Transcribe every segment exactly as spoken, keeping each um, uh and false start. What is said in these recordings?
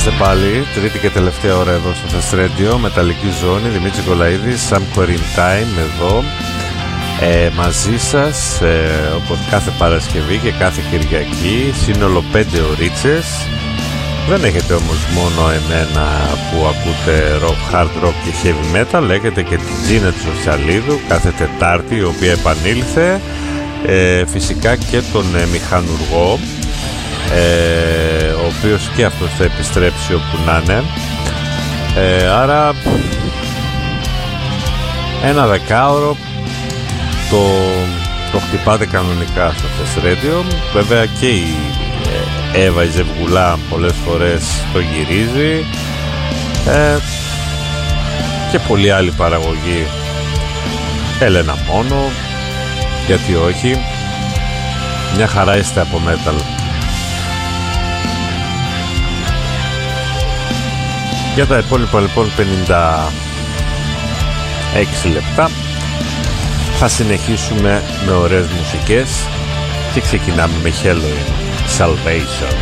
Είμαστε πάλι, τρίτη και τελευταία ώρα εδώ στο Fest Radio, Μεταλλική Ζώνη, Δημήτρης Νικολαίδης, Sam Quarantine εδώ, ε, μαζί σας, ε, όπως κάθε Παρασκευή και κάθε Κυριακή, σύνολο πέντε ωρίτσες. Δεν έχετε όμως μόνο εμένα που ακούτε rock, hard rock και heavy metal, έχετε και την Τζίνα Τσορτσαλίδου κάθε Τετάρτη, η οποία επανήλθε, ε, φυσικά και τον ε, μηχανουργό, Ε, ο οποίος και αυτός θα επιστρέψει όπου να είναι, ε, άρα ένα δεκάωρο το, το χτυπάτε κανονικά στο Fest Radio. Βέβαια και η ε, Εύα η Ζευγουλά πολλές φορές το γυρίζει, ε, και πολλοί άλλοι παραγωγοί, Έλενα μόνο, γιατί όχι, μια χαρά είστε από metal. Για τα υπόλοιπα λοιπόν πενήντα έξι λεπτά θα συνεχίσουμε με ωραίες μουσικές και ξεκινάμε με Helloween, Salvation.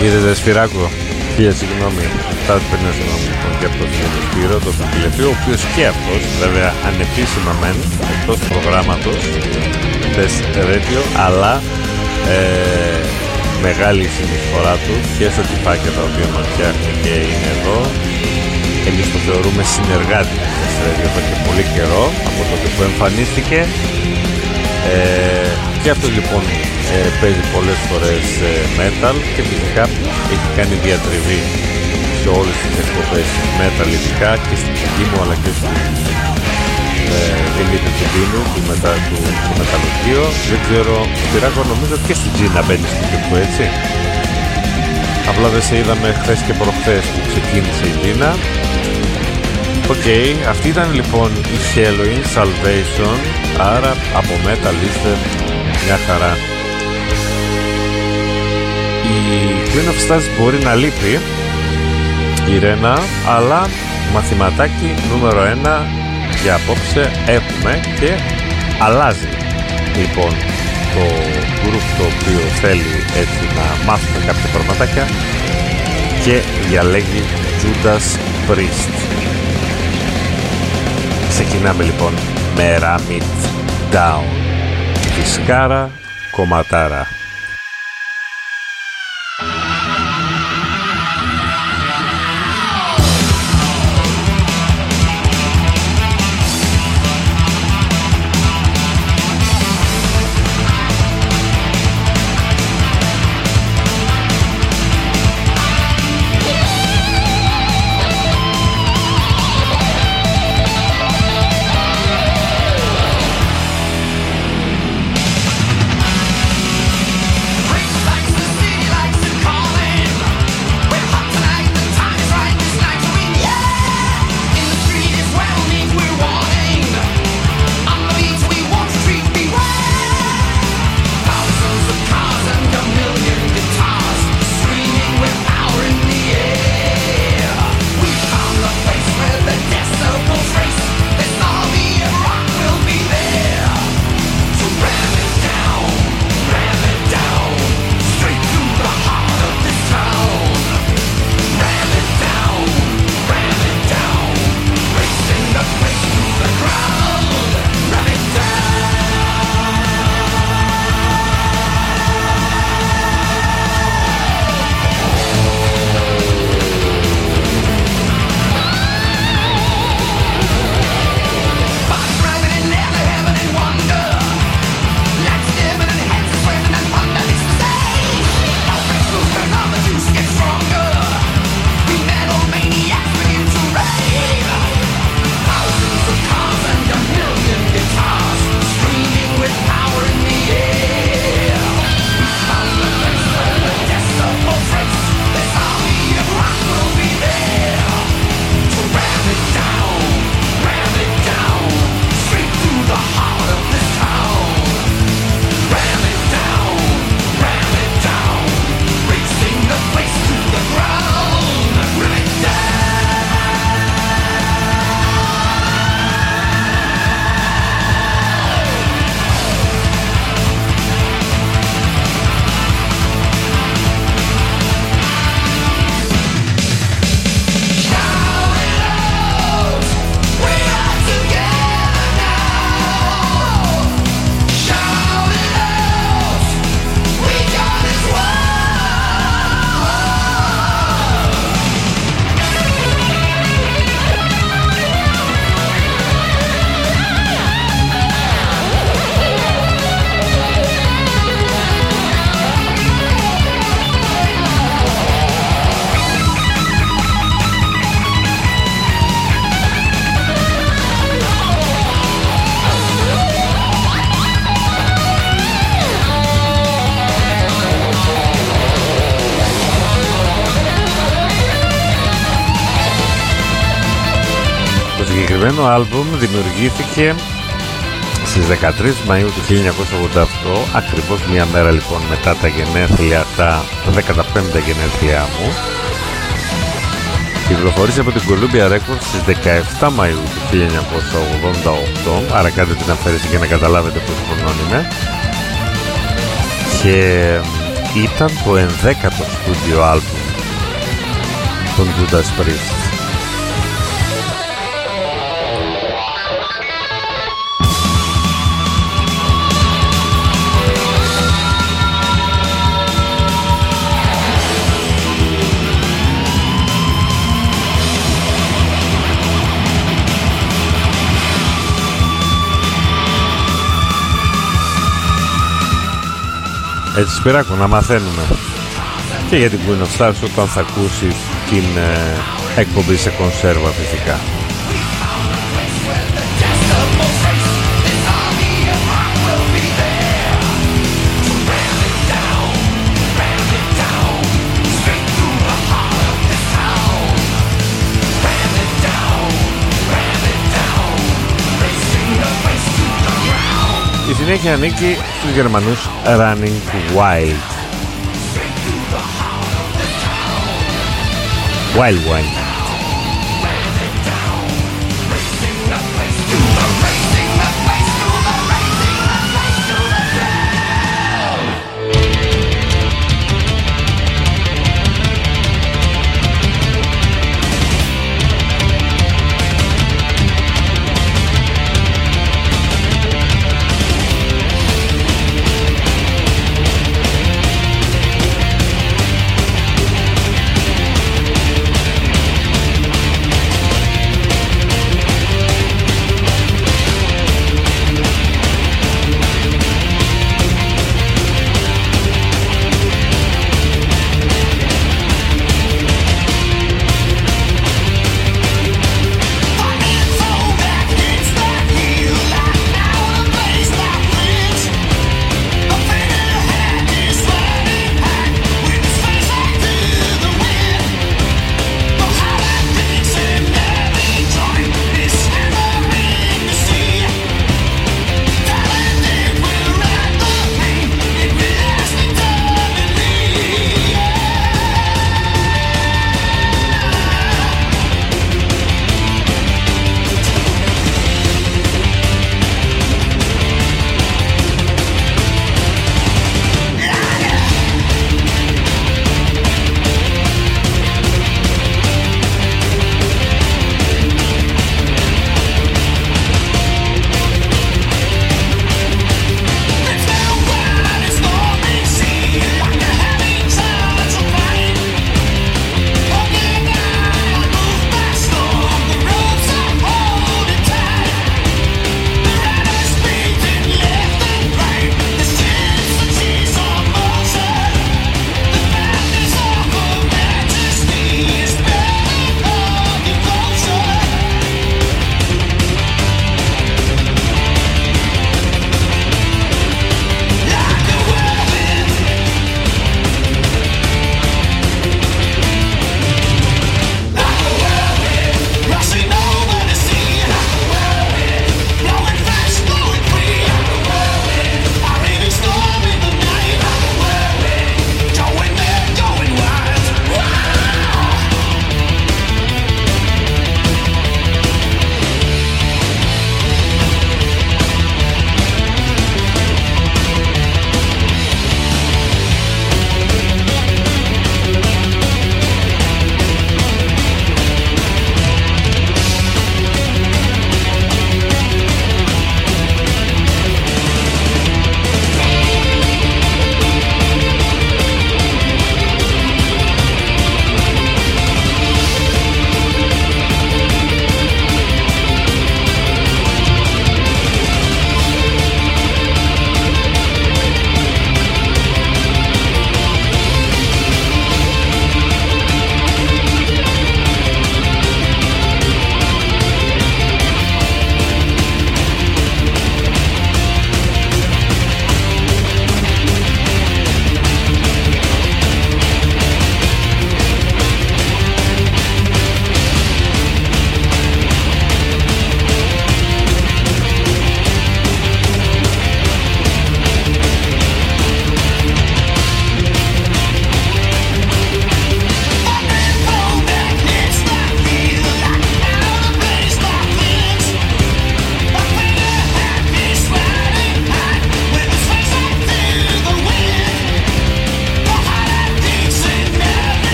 Είδες Σφυράκο, χίλια συγγνώμη, αυτά πενήντα συγγνώμη λοιπόν και από τον Σπύρο, τον Φιλεφή, ο οποίος και αυτός, βέβαια ανεπίσημα μεν, εκτός προγράμματος, Best Radio, αλλά ε, μεγάλη συνεισφορά του και στα τυπάκια τα οποία μας φτιάχνει και είναι εδώ. Εμείς το θεωρούμε συνεργάτη του Best Radio εδώ και πολύ καιρό, από τότε που εμφανίστηκε. Ε, και αυτό λοιπόν ε, παίζει πολλές φορές ε, metal και φυσικά έχει κάνει διατριβή σε όλες τις εκπομπές metal, ειδικά και στην δική μου αλλά και στην ε, Δημήτρη του Πίνου του, μετα, του, του Μεταλλουργείο. Δεν ξέρω, Σπυράκο, νομίζω και στην Τζίνα μπαίνει στο τύπο, έτσι. Απλά δεν σε είδαμε χθες και προχθές που ξεκίνησε η Τζίνα. Οκ, okay, αυτή ήταν λοιπόν η Halloween Salvation, άρα από metal είστε μια χαρά. Η Queen of Stars μπορεί να λείπει, η Ρένα, αλλά μαθηματάκι νούμερο ένα για απόψε έχουμε και αλλάζει λοιπόν το group το οποίο θέλει έτσι να μάθουμε κάποια πραγματάκια και διαλέγει Judas Priest. Ξεκινάμε λοιπόν με Ram It Down, φισκάρα κομματάρα. Το συγκεκριμένο άλμπουμ δημιουργήθηκε στις δεκατρείς Μαΐου του χίλια εννιακόσια ογδόντα οκτώ, ακριβώς μία μέρα λοιπόν μετά τα γενέθλια, τα δέκατα πέμπτα γενέθλιά μου. Κυκλοφορήσε από την Columbia Records στις δεκαεπτά Μαΐου του χίλια εννιακόσια ογδόντα οκτώ, άρα κάντε την αφαίρεση για να καταλάβετε πόσο χρονών είμαι. Και ήταν το ενδέκατο στούντιο άλμπουμ των Judas Priest. Έτσι Σπυράκο, να μαθαίνουμε και για την Queen of Stars όταν θα ακούσει την ε, εκπομπή σε κονσέρβα φυσικά. Η συνέχεια ανήκει στους Γερμανούς Running Wild. Wild Wild.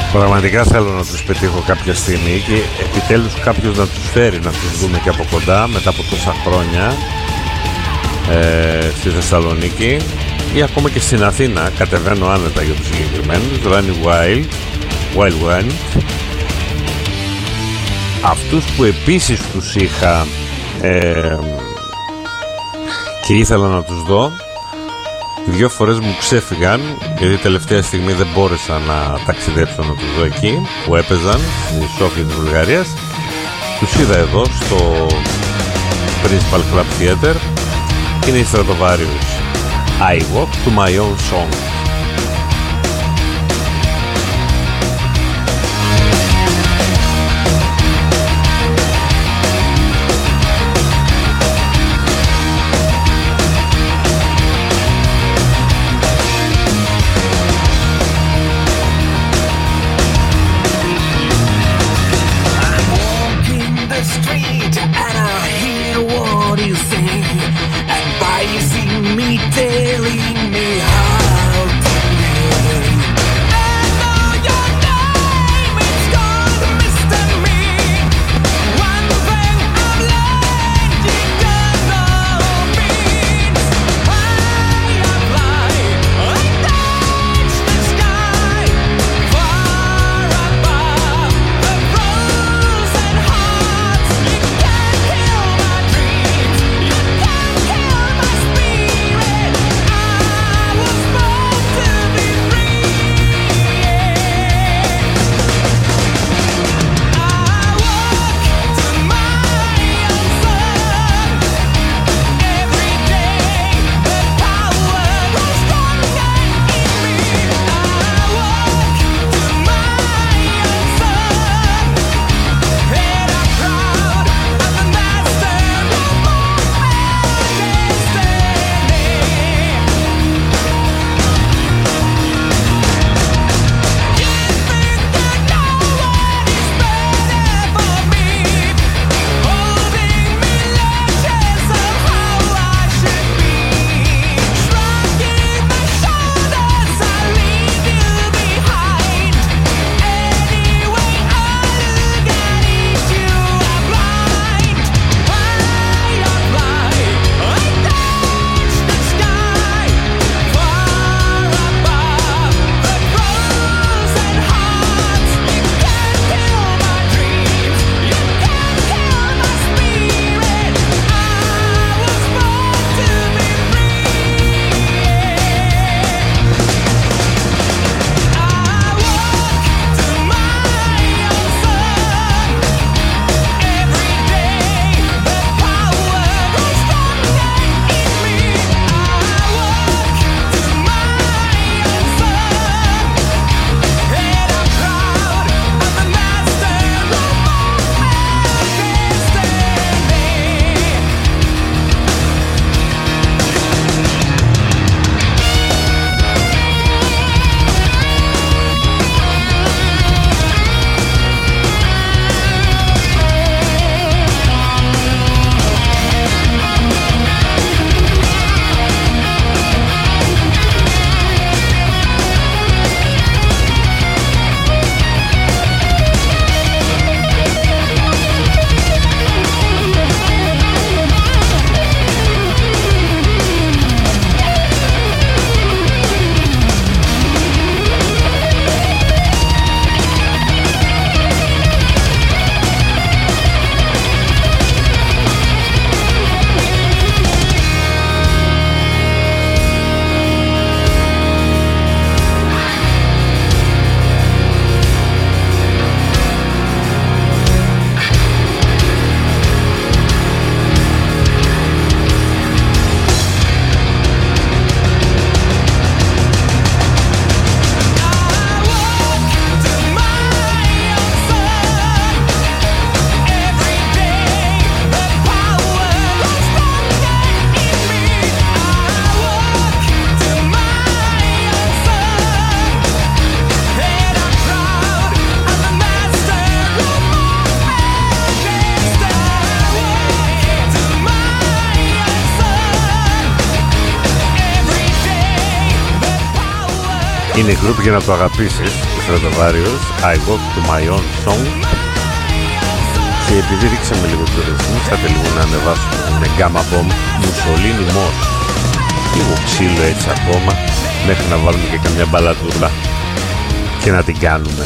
Πραγματικά θέλω να τους πετύχω κάποια στιγμή και επιτέλους κάποιος να τους φέρει να τους δούμε και από κοντά μετά από τόσα χρόνια ε, στη Θεσσαλονίκη ή ακόμα και στην Αθήνα. Κατεβαίνω άνετα για τους συγκεκριμένους. Running Wild, Wild Wind. Αυτούς που επίσης τους είχα ε, και ήθελα να τους δω, δύο φορές μου ξέφυγαν γιατί τελευταία στιγμή δεν μπόρεσα να ταξιδέψω να τους δω εκεί που έπαιζαν στη Σόφια της Βουλγαρίας. Τους είδα εδώ στο Principal Club Theater και είναι οι Stratovarius. I walk to my own song. Telling me how Είναι group για να το αγαπήσεις, ο Στρατοβάριος, I Walk to My Own Song. Και επειδή ρίξαμε λίγο το ρυθμό, θα λίγο να ανεβάσουμε με Gamma Bomb, Mussolini Moss. Λίγο ξύλο έτσι ακόμα, μέχρι να βάλουμε και καμιά μπαλατούλα και να την κάνουμε.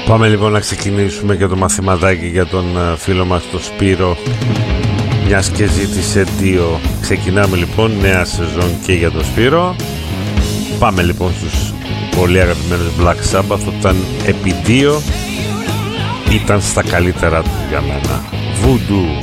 Πάμε λοιπόν να ξεκινήσουμε και το μαθηματάκι για τον φίλο μας τον Σπύρο, μιας και ζήτησε δύο. Ξεκινάμε λοιπόν νέα σεζόν και για τον Σπύρο. Πάμε λοιπόν στους πολύ αγαπημένους Black Sabbath. Αυτό ήταν επί δύο, ήταν στα καλύτερα του για μένα. Voodoo.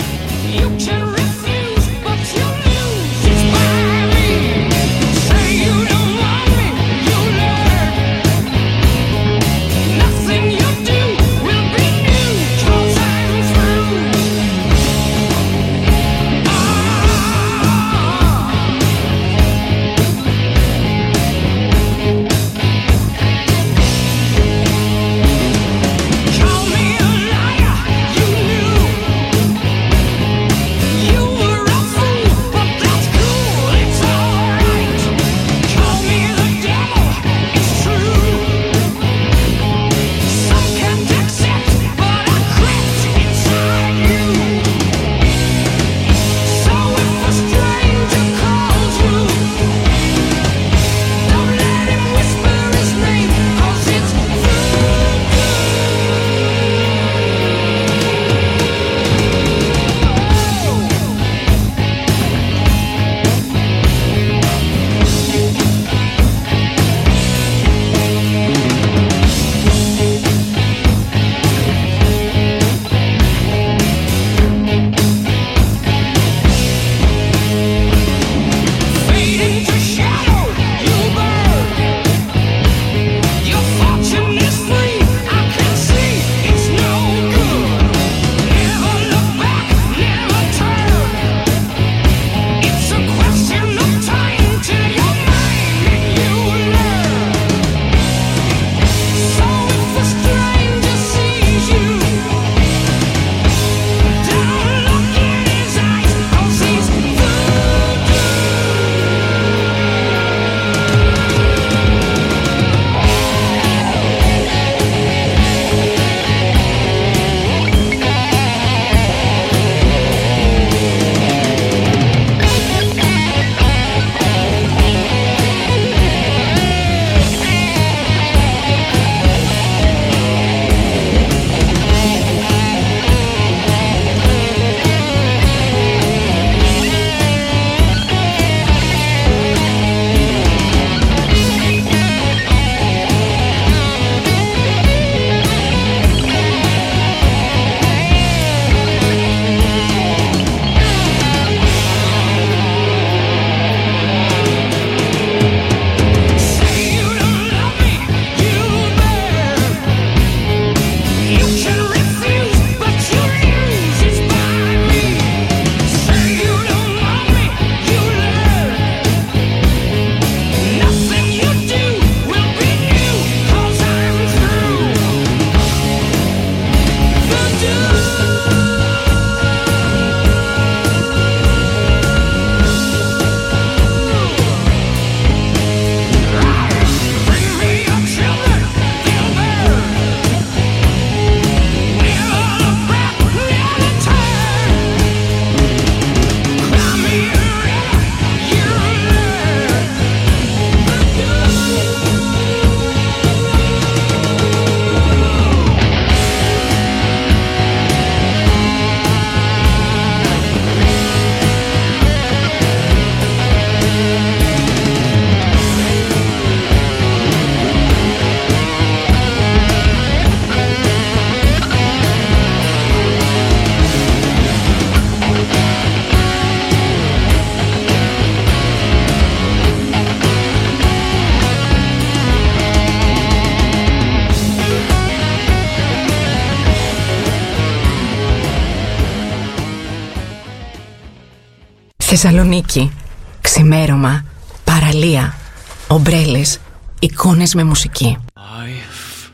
Θεσσαλονίκη, ξημέρωμα, παραλία, ομπρέλες, εικόνες με μουσική. Life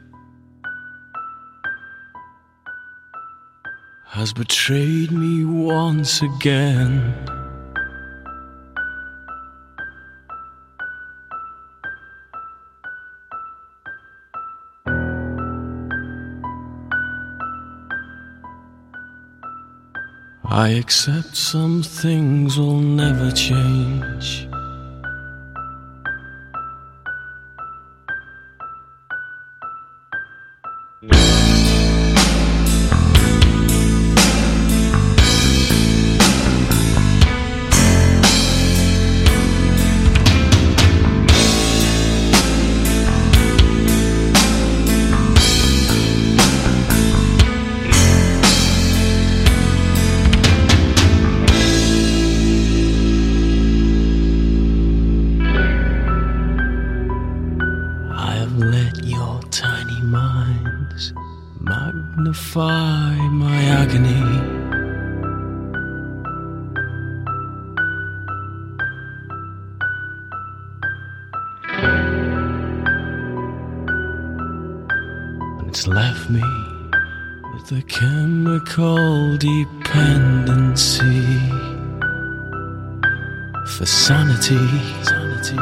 has betrayed me once again. I accept some things will never change. pacify my agony. And it's left me with a chemical dependency for sanity, sanity.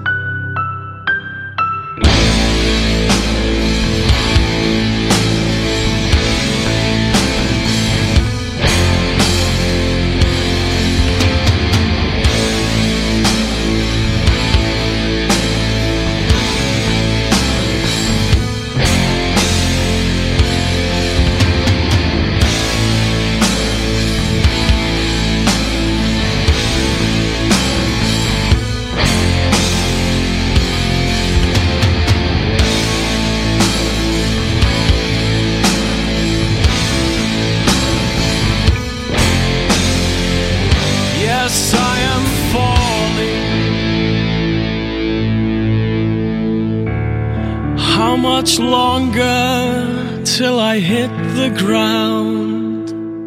Much longer till I hit the ground.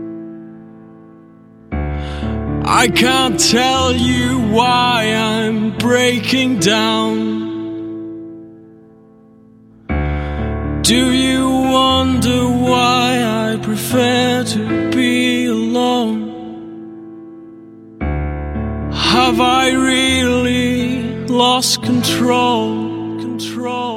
I can't tell you why I'm breaking down. Do you wonder why I prefer to be alone? Have I really lost control? Control.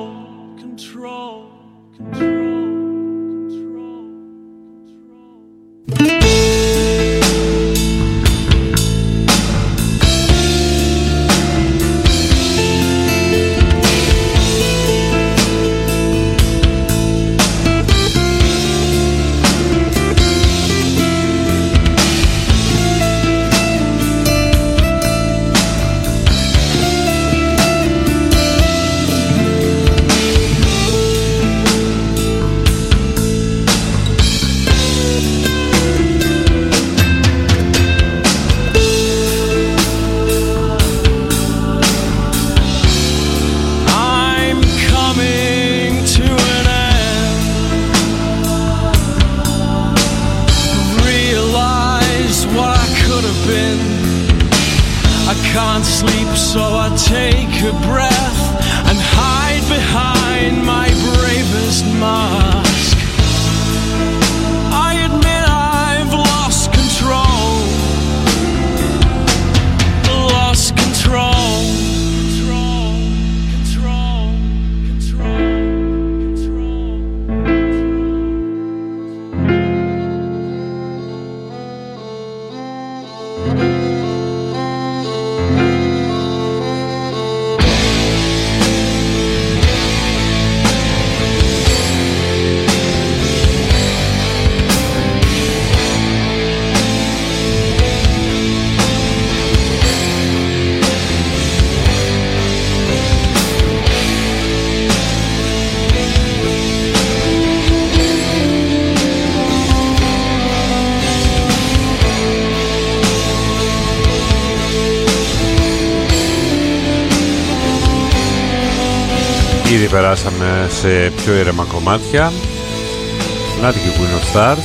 Ήδη περάσαμε σε πιο ήρεμα κομμάτια. Να και Queen of Stars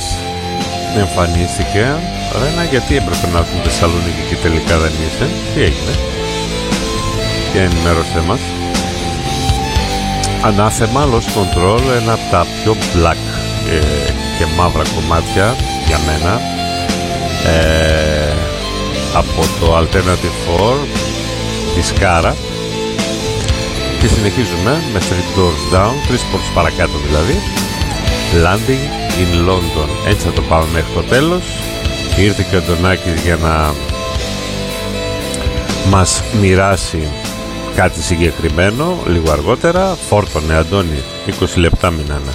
εμφανίστηκε. Ρένα, γιατί έπρεπε να έρθουν στη Θεσσαλονίκη και τελικά δεν είσαι? Τι έγινε? Και ενημέρωσέ μας. Ανάθεμα, Lost Control, ένα από τα πιο black ε, και μαύρα κομμάτια για μένα ε, από το Alternative φορ της Κάρα. Και συνεχίζουμε με Three Doors Down, τρεις πόρτες παρακάτω δηλαδή, Landing in London. Έτσι θα το πάμε μέχρι το τέλος. Ήρθε και ο Αντωνάκης για να μας μοιράσει κάτι συγκεκριμένο λίγο αργότερα. Φόρτωνε Αντώνη, είκοσι λεπτά μείνανε.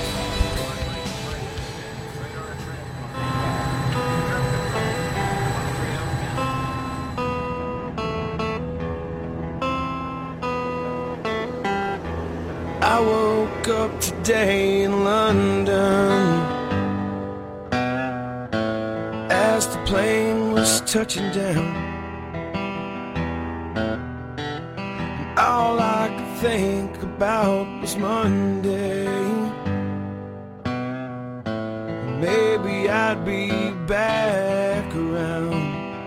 I woke up today in London as the plane was touching down. All I could think about was Monday. might be back around.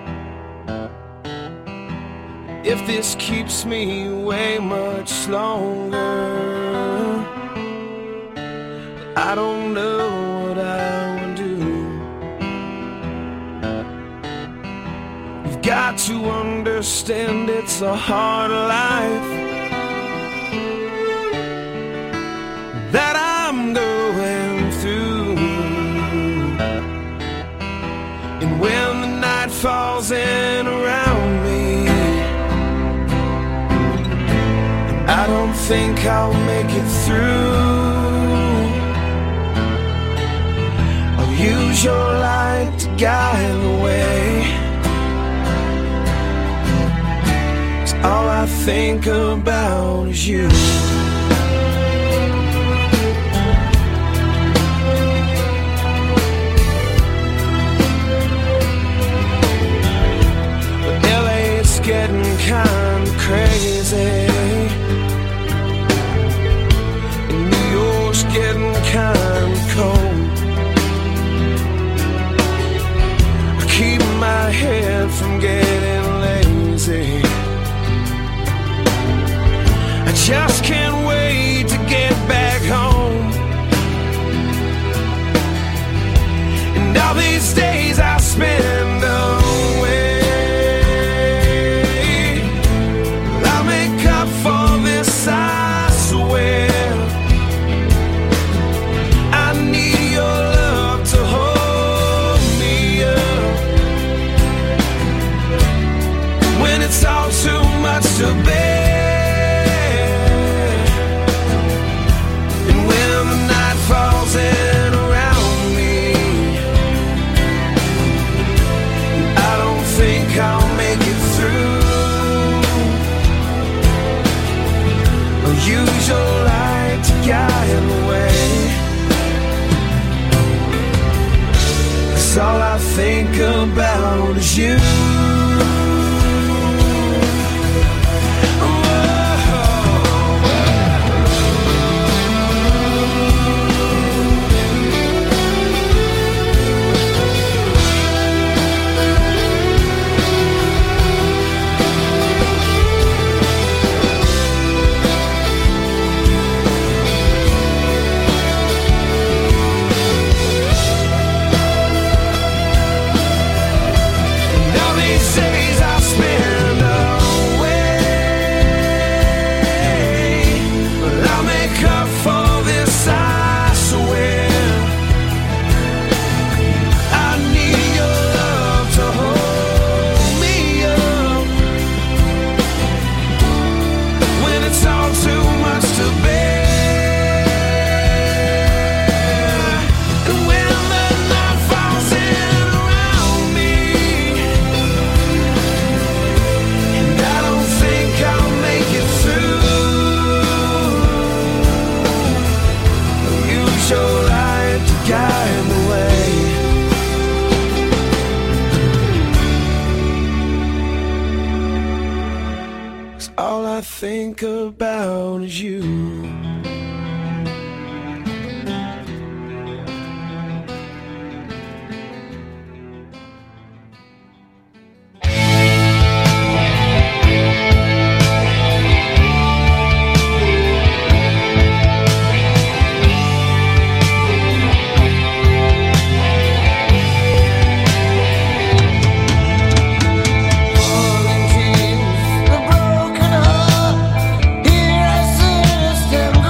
If this keeps me way much longer, I don't know what I will do. You've got to understand it's a hard life that I'm going through. And when the night falls in around me, I don't think I'll make it through. I'll use your light to guide the way. 'Cause all I think about is you. But L A's getting kind of crazy. Getting kind of cold. I keep my head from getting lazy. I just can't wait to get back home. And all these days I spend away, I'll make up for this, I swear. It's all too much to bear. And when the night falls in around me, I don't think I'll make it through. I'll use your light to guide the way. 'Cause all I think about is you. Think about is you. The broken heart, here I sit, stand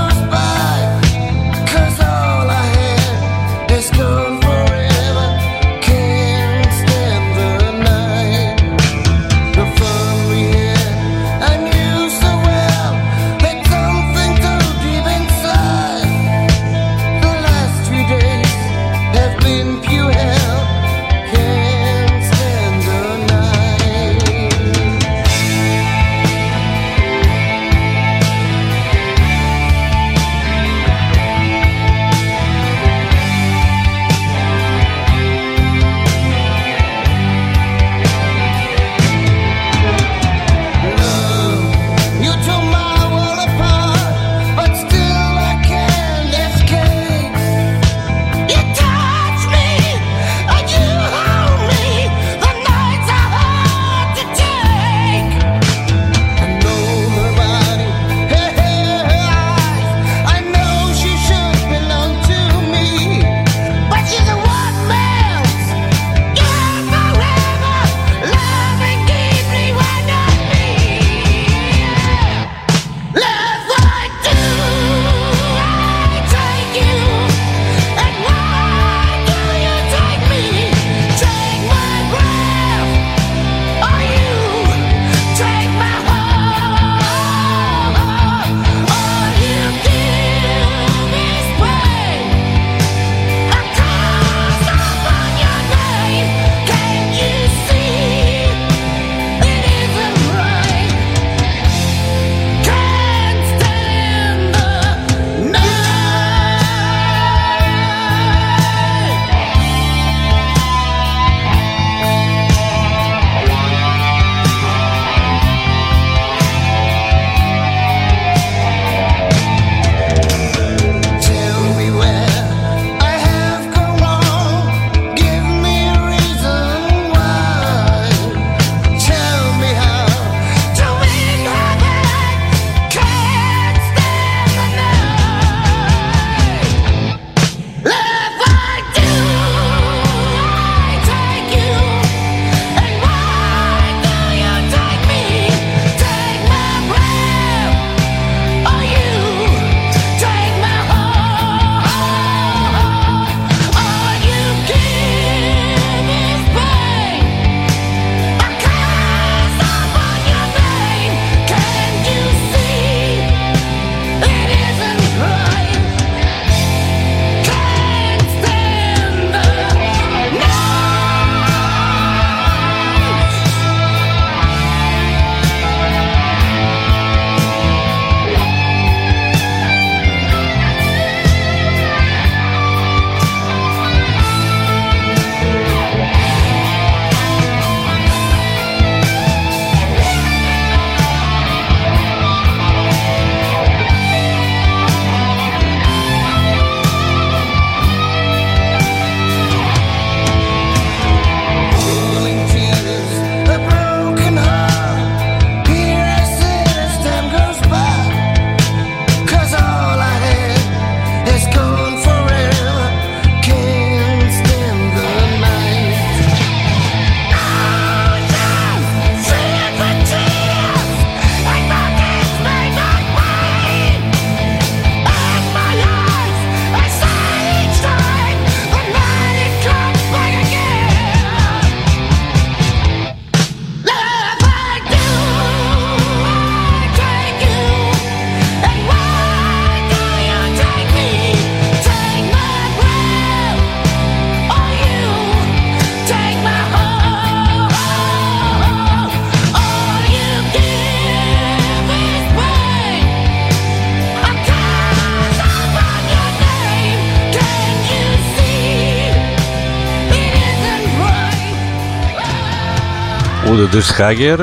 Ούτε το Σχάγερ.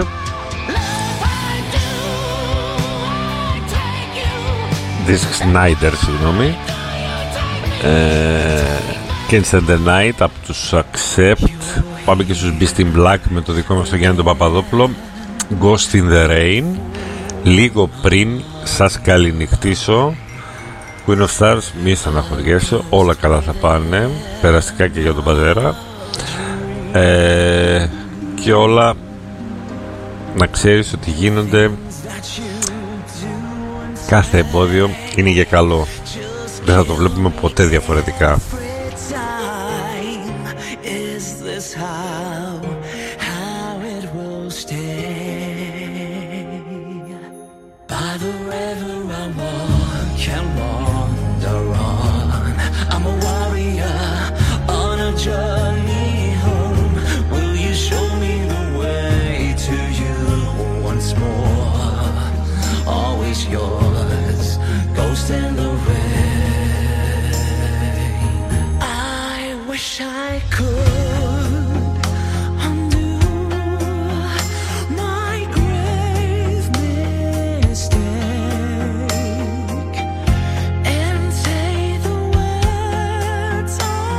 Disc Snyder, συγγνώμη. ε, Can't Stand the Night από τους Accept. Πάμε και στους Beast in Black με το δικό μας τον Γιάννη τον Παπαδόπουλο. Ghost in the Rain. Λίγο πριν σας καληνυχτήσω. Queen of Stars, μη στεναχωριέσαι, όλα καλά θα πάνε. Περαστικά και για τον πατέρα. ε, Και όλα να ξέρεις ότι γίνονται. Κάθε εμπόδιο είναι για καλό. Δεν θα το βλέπουμε ποτέ διαφορετικά. Yours, ghost in the rain. I wish I could undo my grave mistake and say the words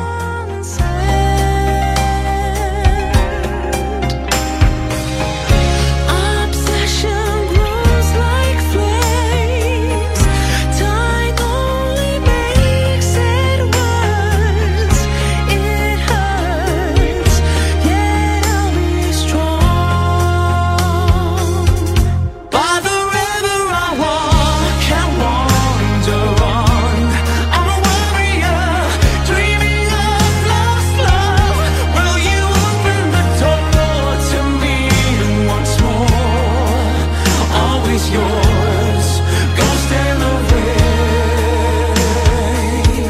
unsaid. Obsession grows like flames. Time only makes it worse. It hurts, yet I'll be strong. By the river I walk and wander on. I'm a warrior, dreaming of lost love. Will you open the door to me once more? Always yours, ghost in the rain.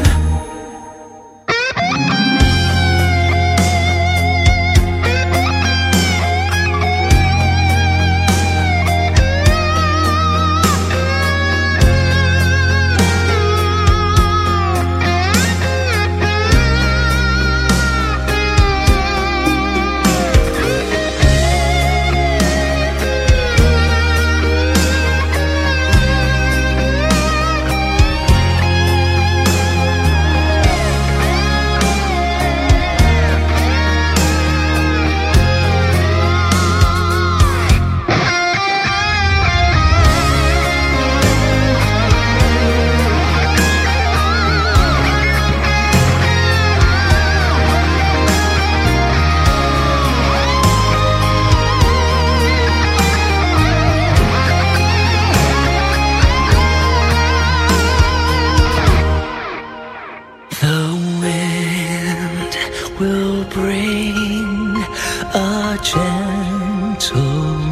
The wind will bring a gentle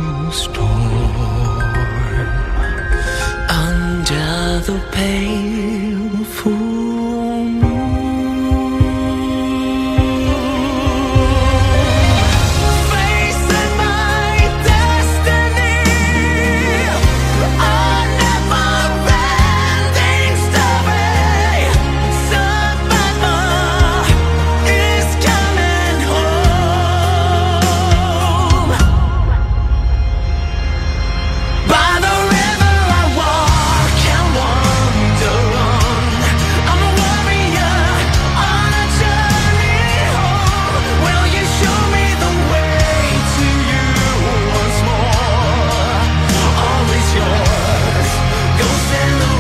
storm under the pale full moon. Facing my destiny, a never-ending story. Survivor is coming home. By the river I walk and wander on. I'm a warrior on a journey home. Will you show me the way to you once more? Always yours, ghost in the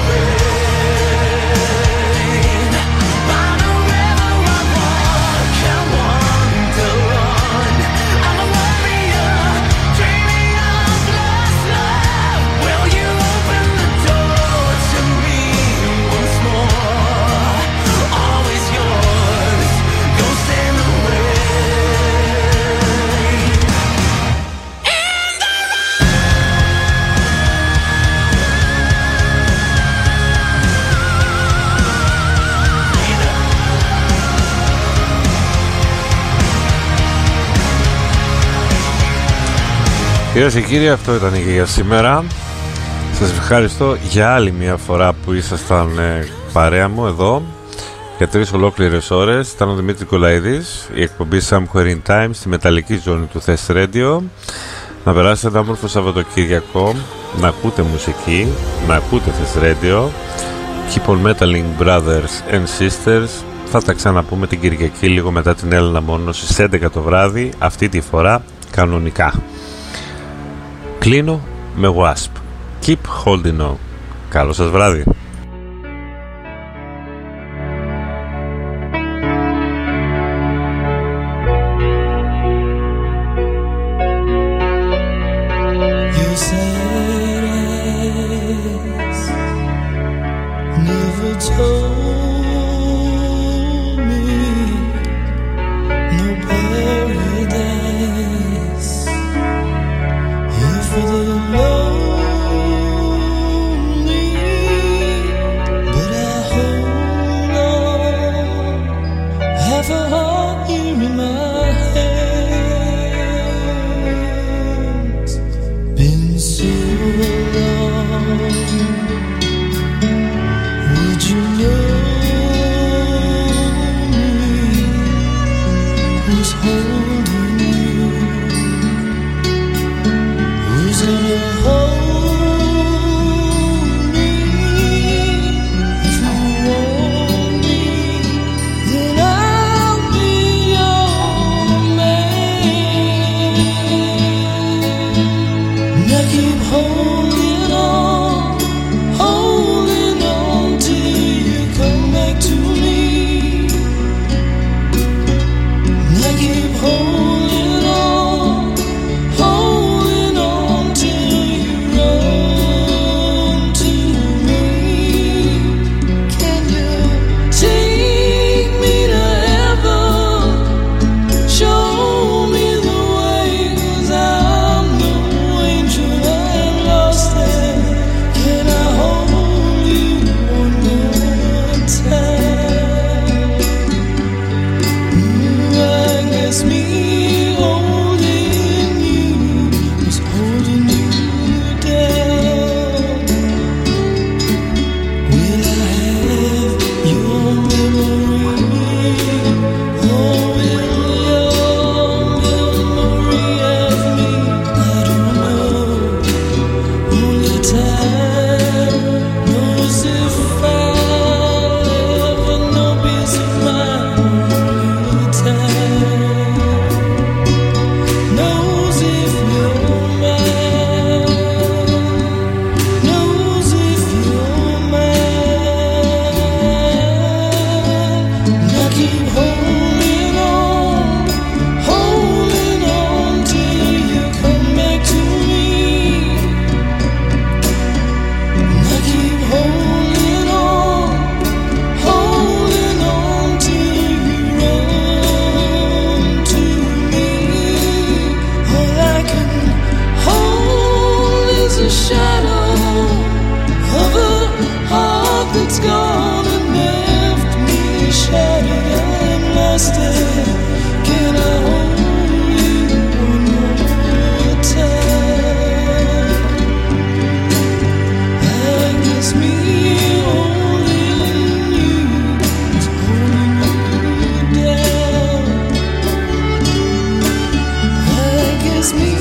rain. By the river I walk and wander on. I'm a warrior, dreaming of lost love. Will you open the door to me once more? Always yours, ghost in the rain. Κυρίες και κύριοι, αυτό ήταν και για σήμερα. Σας ευχαριστώ για άλλη μια φορά που ήσασταν ε, παρέα μου εδώ. για τρεις ολόκληρες ώρες. Ήταν ο Δημήτρης Κολαίδης, η εκπομπή Somewhere in Time στη μεταλλική ζώνη του Thest Radio. Να περάσετε ένα όμορφο Σαββατοκύριακο, να ακούτε μουσική, να ακούτε Thest Radio. Keep on metaling brothers and sisters. Θα τα ξαναπούμε την Κυριακή λίγο μετά την Έλληνα μόνο στις έντεκα το βράδυ, αυτή τη φορά κανονικά. Κλείνω με Wasp. Keep holding on. Καλό σας βράδυ. Me